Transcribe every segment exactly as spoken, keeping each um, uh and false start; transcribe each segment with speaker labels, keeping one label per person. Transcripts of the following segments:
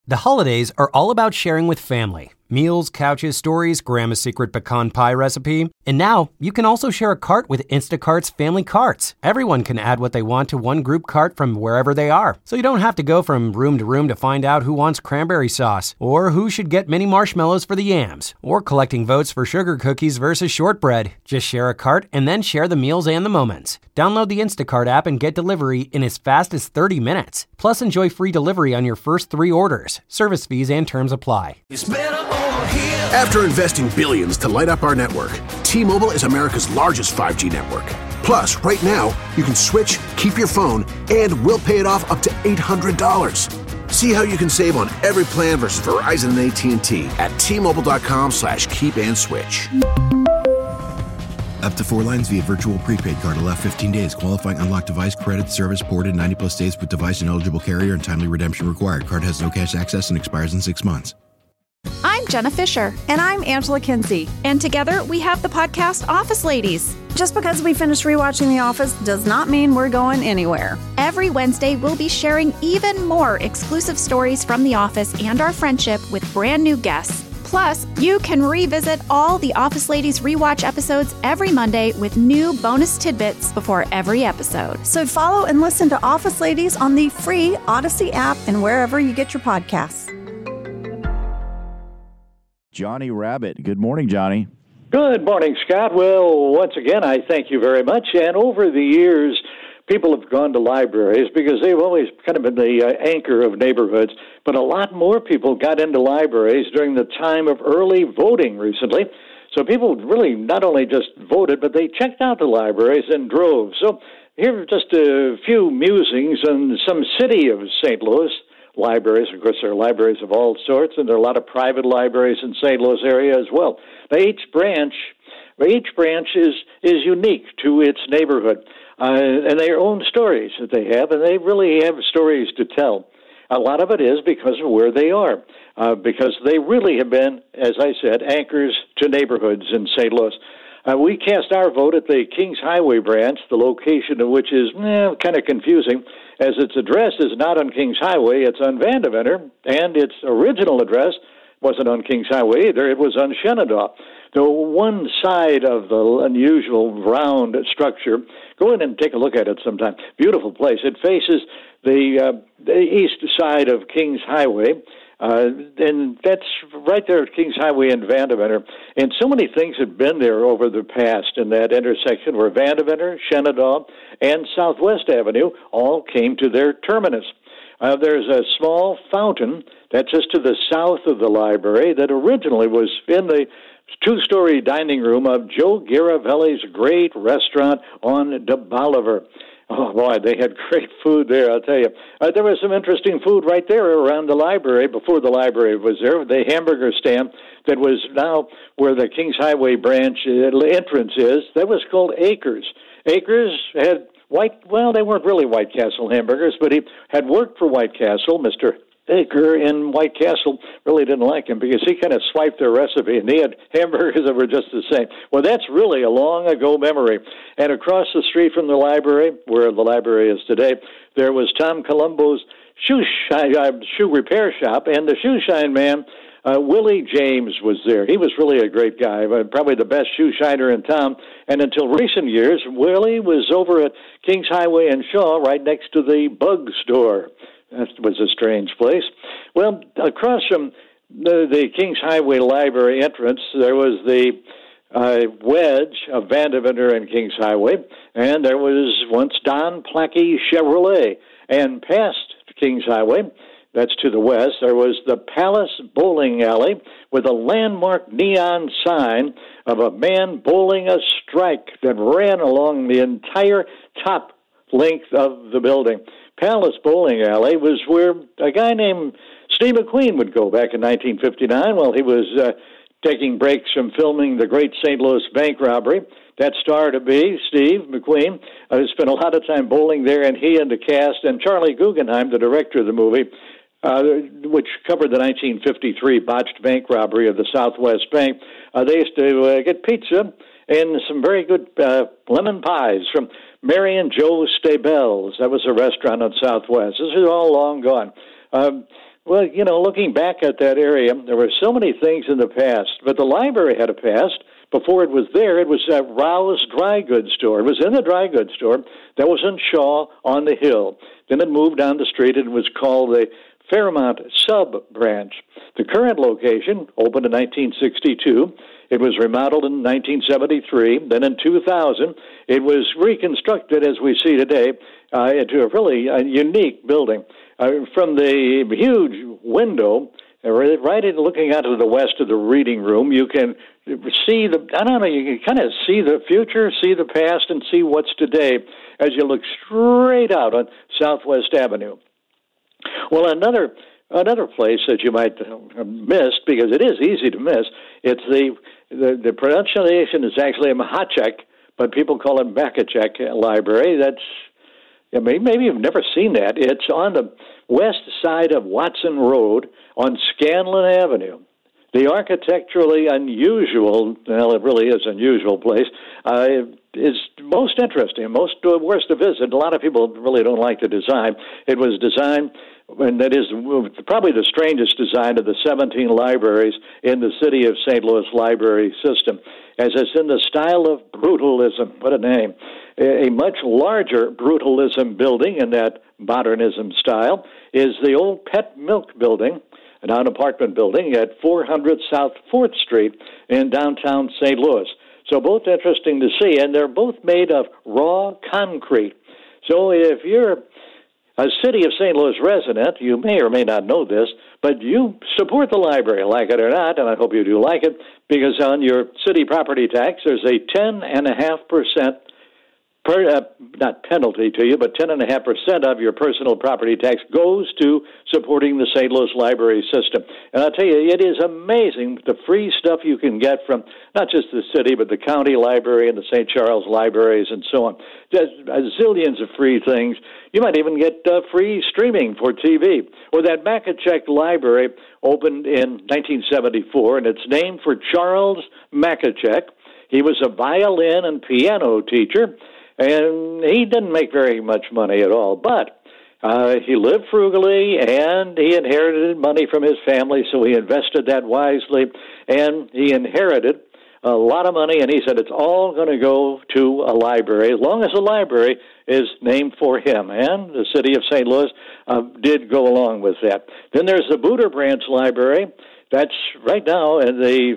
Speaker 1: The holidays are all about sharing with family. Meals, couches, stories, Grandma's secret pecan pie recipe. And now, you can also share a cart with Instacart's Family Carts. Everyone can add what they want to one group cart from wherever they are. So you don't have to go from room to room to find out who wants cranberry sauce, or who should get mini marshmallows for the yams, or collecting votes for sugar cookies versus shortbread. Just share a cart and then share the meals and the moments. Download the Instacart app and get delivery in as fast as thirty minutes. Plus, enjoy free delivery on your first three orders. Service fees and terms apply.
Speaker 2: It's better over here. After investing billions to light up our network, T-Mobile is America's largest five G network. Plus, right now, you can switch, keep your phone, and we'll pay it off up to eight hundred dollars. See how you can save on every plan versus Verizon and A T and T at T-Mobile.com slash keep and switch.
Speaker 3: Up to four lines via virtual prepaid card. Allow fifteen days. Qualifying unlocked device credit service ported ninety plus days with device and eligible carrier and timely redemption required. Card has no cash access and expires in six months.
Speaker 4: I'm Jenna Fisher.
Speaker 5: And I'm Angela Kinsey.
Speaker 4: And together we have the podcast Office Ladies.
Speaker 5: Just because we finished rewatching The Office does not mean we're going anywhere.
Speaker 4: Every Wednesday, we'll be sharing even more exclusive stories from The Office and our friendship with brand new guests. Plus, you can revisit all the Office Ladies rewatch episodes every Monday with new bonus tidbits before every episode.
Speaker 5: So follow and listen to Office Ladies on the free Odyssey app and wherever you get your podcasts.
Speaker 6: Johnny Rabbit. Good morning, Johnny.
Speaker 7: Good morning, Scott. Well, once again, I thank you very much. And over the years, people have gone to libraries because they've always kind of been the uh, anchor of neighborhoods. But a lot more people got into libraries during the time of early voting recently. So people really not only just voted, but they checked out the libraries in droves. So here are just a few musings on some city of Saint Louis libraries. Of course, there are libraries of all sorts, and there are a lot of private libraries in Saint Louis area as well. But each branch, each branch is, is unique to its neighborhood. Uh, and their own stories that they have, and they really have stories to tell. A lot of it is because of where they are, uh, because they really have been, as I said, anchors to neighborhoods in Saint Louis. Uh, we cast our vote at the Kings Highway branch, the location of which is eh, kind of confusing, as its address is not on Kings Highway, it's on Vandeventer, and its original address wasn't on Kings Highway either, it was on Shenandoah. The one side of the unusual round structure, go in and take a look at it sometime. Beautiful place. It faces the, uh, the east side of Kings Highway, uh, and that's right there at Kings Highway in Vandeventer. And so many things have been there over the past in that intersection where Vandeventer, Shenandoah, and Southwest Avenue all came to their terminus. Uh, there's a small fountain that's just to the south of the library that originally was in the two-story dining room of Joe Garavelli's great restaurant on De Bolivar. Oh, boy, they had great food there, I'll tell you. Uh, there was some interesting food right there around the library before the library was there. The hamburger stand that was now where the Kings Highway branch entrance is, that was called Acres. Acres had White, well, they weren't really White Castle hamburgers, but he had worked for White Castle. Mister Aker in White Castle really didn't like him because he kind of swiped their recipe, and they had hamburgers that were just the same. Well, that's really a long ago memory. And across the street from the library, where the library is today, there was Tom Colombo's shoe, shine, uh, shoe repair shop, and the shoe shine man, Uh, Willie James, was there. He was really a great guy, probably the best shoe shiner in town. And until recent years, Willie was over at Kings Highway and Shaw, right next to the Bug Store. That was a strange place. Well, across from the, the Kings Highway Library entrance, there was the uh, wedge of Vandeventer and Kings Highway, and there was once Don Plackey Chevrolet. And past Kings Highway, that's to the west, there was the Palace Bowling Alley with a landmark neon sign of a man bowling a strike that ran along the entire top length of the building. Palace Bowling Alley was where a guy named Steve McQueen would go back in nineteen fifty-nine while he was uh, taking breaks from filming the great Saint Louis bank robbery. That star to be, Steve McQueen, uh, spent a lot of time bowling there, and he and the cast, and Charlie Guggenheim, the director of the movie, uh, which covered the nineteen fifty-three botched bank robbery of the Southwest Bank, uh, they used to uh, get pizza and some very good uh, lemon pies from Mary and Joe Stabell's. That was a restaurant on Southwest. This is all long gone. Um, Well, you know, looking back at that area, there were so many things in the past, but the library had a past. Before it was there, it was at Rouse Dry Goods Store. It was in the dry goods store that was in Shaw on the Hill. Then it moved down the street and was called the Fairmont Sub-Branch. The current location opened in nineteen sixty-two. It was remodeled in nineteen seventy-three. Then in two thousand, it was reconstructed, as we see today, uh, into a really uh, unique building. Uh, from the huge window, uh, right in looking out to the west of the reading room, you can see the, I don't know, you can kind of see the future, see the past, and see what's today as you look straight out on Southwest Avenue. Well, another another place that you might have missed, because it is easy to miss, it's the, the, the pronunciation is actually Mahachek, but people call it Makachek Library. That's, I mean, maybe you've never seen that. It's on the west side of Watson Road on Scanlon Avenue. The architecturally unusual, well, it really is an unusual place, uh, is most interesting, most uh, worth to visit. A lot of people really don't like the design. It was designed, and that is probably the strangest design of the seventeen libraries in the City of Saint Louis library system, as it's in the style of brutalism. What a name. A much larger brutalism building in that modernism style is the old Pet Milk Building, an apartment building at four hundred South fourth Street in downtown Saint Louis. So both interesting to see, and they're both made of raw concrete. So if you're a City of Saint Louis resident, you may or may not know this, but you support the library, like it or not, and I hope you do like it, because on your city property tax, there's a ten point five percent Per, uh, not penalty to you, but ten point five percent of your personal property tax goes to supporting the Saint Louis library system. And I'll tell you, it is amazing the free stuff you can get from not just the city, but the county library and the Saint Charles libraries and so on. There's zillions of free things. You might even get uh, free streaming for T V. Well, that Makachek Library opened in nineteen seventy-four, and it's named for Charles Makachek. He was a violin and piano teacher, and he didn't make very much money at all, but uh, he lived frugally, and he inherited money from his family, so he invested that wisely, and he inherited a lot of money, and he said it's all going to go to a library, as long as the library is named for him, and the City of Saint Louis uh, did go along with that. Then there's the Booter Branch Library. That's right now in the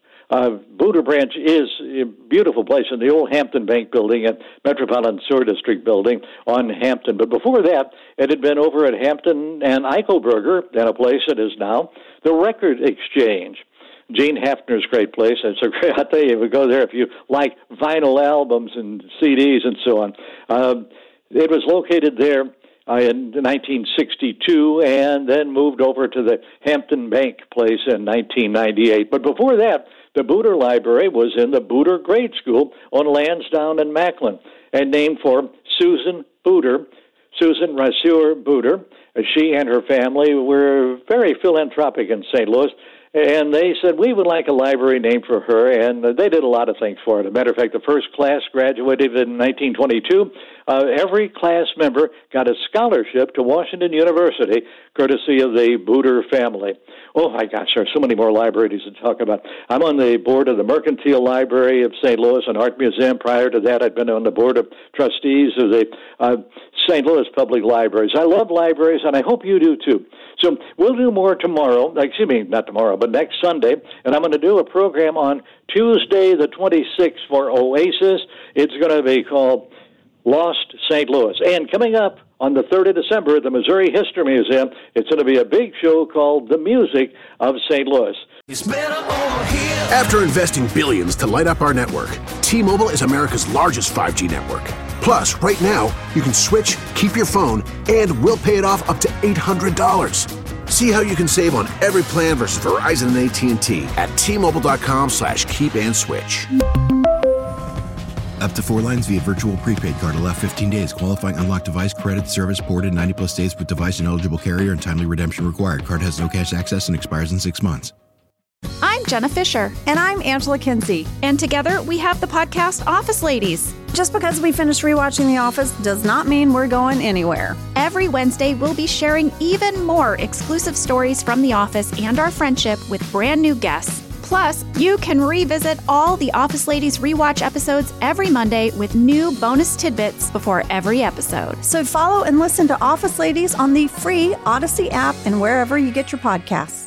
Speaker 7: Uh, Booter Branch is a beautiful place in the old Hampton Bank building and Metropolitan Sewer District building on Hampton. But before that, it had been over at Hampton and Eichelberger, and a place that is now the Record Exchange. Gene Hafner's great place. It's a great, I'll tell you, we go there if you like vinyl albums and C Ds and so on. Uh, it was located there Uh, in nineteen sixty-two, and then moved over to the Hampton Bank place in nineteen ninety-eight. But before that, the Booter Library was in the Booter Grade School on Lansdowne and Macklin, and named for Susan Booter, Susan Raseur Booter. She and her family were very philanthropic in Saint Louis, and they said, we would like a library named for her, and they did a lot of things for it. As a matter of fact, the first class graduated in nineteen twenty-two. Uh, every class member got a scholarship to Washington University, courtesy of the Booter family. Oh, my gosh, there are so many more libraries to talk about. I'm on the board of the Mercantile Library of Saint Louis and Art Museum. Prior to that, I'd been on the board of trustees of the uh, Saint Louis Public Libraries. I love libraries, and I hope you do, too. So we'll do more tomorrow, excuse me, not tomorrow, but next Sunday, and I'm going to do a program on Tuesday the twenty-sixth for Oasis. It's going to be called Lost Saint Louis. And coming up on the third of December at the Missouri History Museum, it's going to be a big show called The Music of Saint Louis.
Speaker 2: After investing billions to light up our network, T-Mobile is America's largest five G network. Plus, right now, you can switch, keep your phone, and we'll pay it off up to eight hundred dollars. See how you can save on every plan versus Verizon and A T and T at T-Mobile.com slash keep and switch.
Speaker 3: Up to four lines via virtual prepaid card. Allow fifteen days. Qualifying unlocked device credit service ported ninety plus days with device and eligible carrier and timely redemption required. Card has no cash access and expires in six months.
Speaker 4: I'm Jenna Fisher.
Speaker 5: And I'm Angela Kinsey.
Speaker 4: And together we have the podcast Office Ladies.
Speaker 5: Just because we finished rewatching The Office does not mean we're going anywhere.
Speaker 4: Every Wednesday, we'll be sharing even more exclusive stories from The Office and our friendship with brand new guests. Plus, you can revisit all the Office Ladies rewatch episodes every Monday with new bonus tidbits before every episode.
Speaker 5: So follow and listen to Office Ladies on the free Odyssey app and wherever you get your podcasts.